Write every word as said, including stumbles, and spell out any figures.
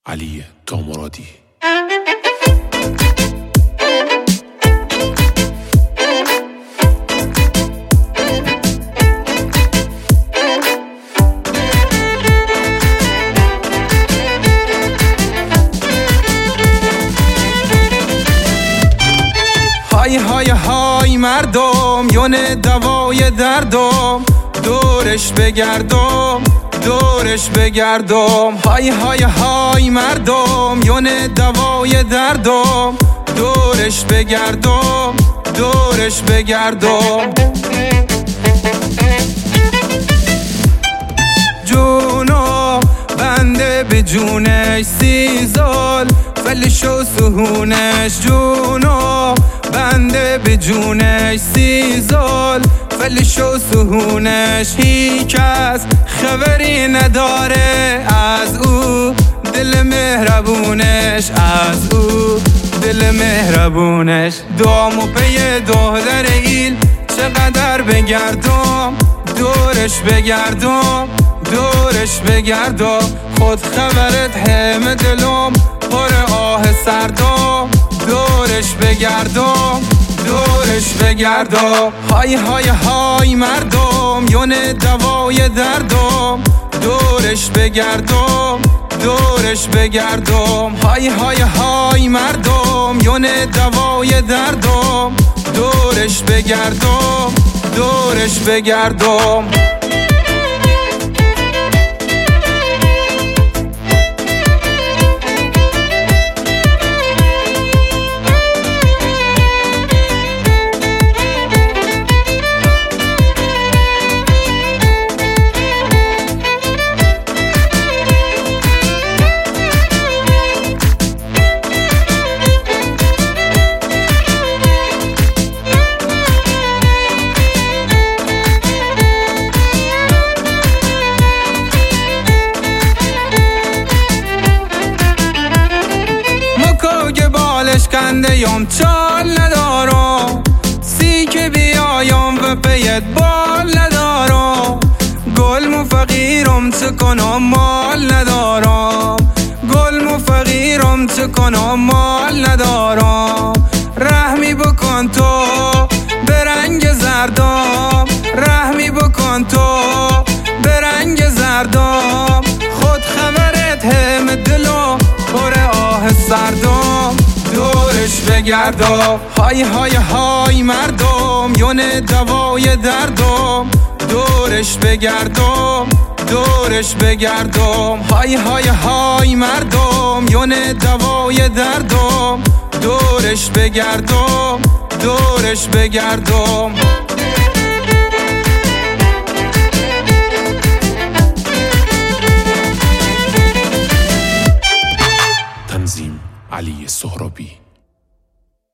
علی تامرادی. های های های مردم، یون دوای دردم، دورش بگردم دورش بگردم. های های های مردم، یون دوای دردم، دورش بگردم دورش بگردم. جونو بنده به جونش سیزال، فلش و سهونش. جونو بنده به جونش سیزال، فلش و سهونش. هیچ کس خبری نداره از او، دل مهربونش از او، دل مهربونش. دام و پی دختر ایل چقدر بگردم، دورش بگردم دورش بگردم. خود خبرت همه دلم پر آه سردم، دورش بگردم دورش بگردم. های های های مردم، یون دوای دردم، دورش بگردم دورش بگردم. های های های مردم، یون دوای دردم، دورش بگردم دورش بگردم. بالش کنده یم چال ندارم، سی که بیایم و پیت بال ندارم. گل و فقیرم چه کنم مال ندارم، گل و فقیرم چه کنم مال ندارم. رحمی بکن تو به رنگ زردم، رحمی بکن تو به رنگ زردم. خود خبرت هم دلو پر آه سردم، دورش بگردم. های های های مردم، یون دوای دردم، دورش بگردم دورش بگردم. های های های مردم، یون دوای دردم، دورش بگردم دورش بگردم.